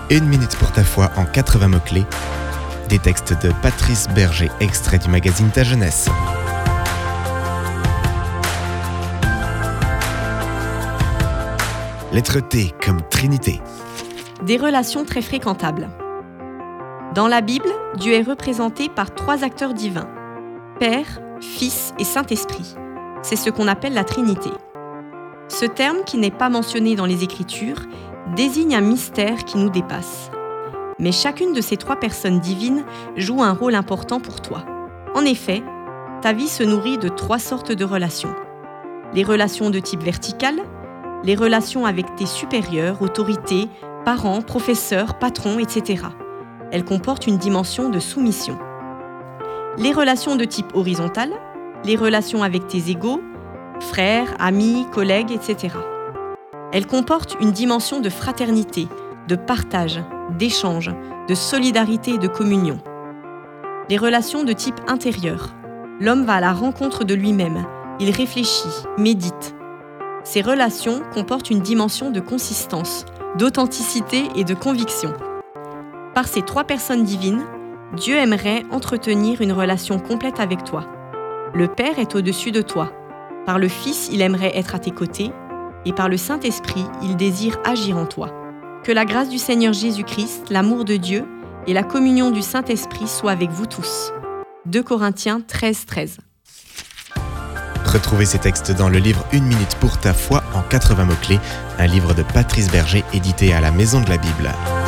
Une minute pour ta foi en 80 mots-clés. Des textes de Patrice Berger, extraits du magazine Ta Jeunesse. Lettre T comme Trinité. Des relations très fréquentables. Dans la Bible, Dieu est représenté par 3 acteurs divins, Père, Fils et Saint-Esprit. C'est ce qu'on appelle la Trinité. Ce terme, qui n'est pas mentionné dans les Écritures, désigne un mystère qui nous dépasse. Mais chacune de ces 3 personnes divines joue un rôle important pour toi. En effet, ta vie se nourrit de 3 sortes de relations. Les relations de type vertical, les relations avec tes supérieurs, autorités, parents, professeurs, patrons, etc. Elles comportent une dimension de soumission. Les relations de type horizontal, les relations avec tes égaux, frères, amis, collègues, etc. Elles comportent une dimension de fraternité, de partage, d'échange, de solidarité et de communion. Les relations de type intérieur. L'homme va à la rencontre de lui-même, il réfléchit, médite. Ces relations comportent une dimension de consistance, d'authenticité et de conviction. Par ces 3 personnes divines, Dieu aimerait entretenir une relation complète avec toi. Le Père est au-dessus de toi. Par le Fils, il aimerait être à tes côtés. Et par le Saint-Esprit, il désire agir en toi. Que la grâce du Seigneur Jésus-Christ, l'amour de Dieu et la communion du Saint-Esprit soient avec vous tous. 2 Corinthiens 13:13. Retrouvez ces textes dans le livre Une minute pour ta foi en 80 mots-clés, un livre de Patrice Berger édité à la Maison de la Bible.